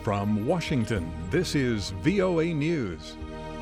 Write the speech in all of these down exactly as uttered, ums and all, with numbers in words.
From Washington, this is V O A News.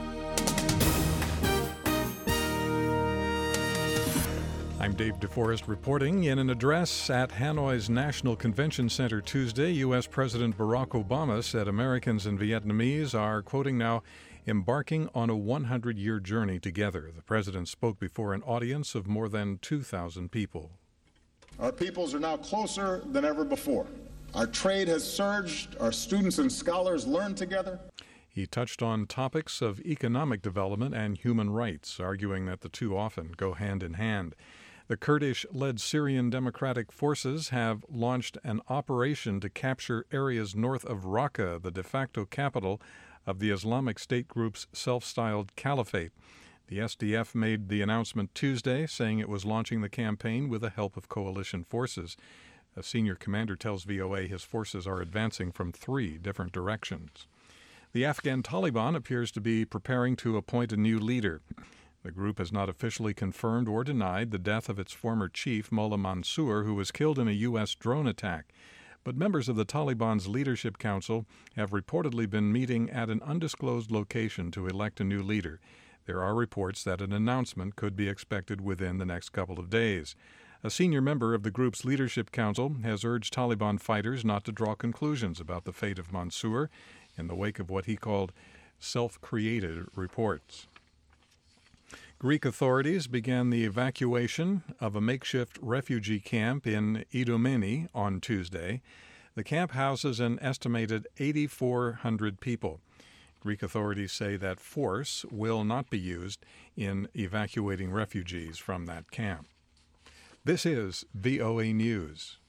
I'm Dave DeForest reporting. In an address at Hanoi's National Convention Center Tuesday, U S. President Barack Obama said Americans and Vietnamese are, quoting now, embarking on a hundred-year journey together. The president spoke before an audience of more than two thousand people. Our peoples are now closer than ever before. Our trade has surged. Our students and scholars learn together. He touched on topics of economic development and human rights, arguing that the two often go hand in hand. The Kurdish-led Syrian Democratic Forces have launched an operation to capture areas north of Raqqa, the de facto capital of the Islamic State group's self-styled caliphate. The S D F made the announcement Tuesday, saying it was launching the campaign with the help of coalition forces. A senior commander tells V O A his forces are advancing from three different directions. The Afghan Taliban appears to be preparing to appoint a new leader. The group has not officially confirmed or denied the death of its former chief, Mullah Mansour, who was killed in a U S drone attack. But members of the Taliban's Leadership Council have reportedly been meeting at an undisclosed location to elect a new leader. There are reports that an announcement could be expected within the next couple of days. A senior member of the group's Leadership Council has urged Taliban fighters not to draw conclusions about the fate of Mansour in the wake of what he called self-created reports. Greek authorities began the evacuation of a makeshift refugee camp in Idomeni on Tuesday. The camp houses an estimated eight thousand four hundred people. Greek authorities say that force will not be used in evacuating refugees from that camp. This is V O A News.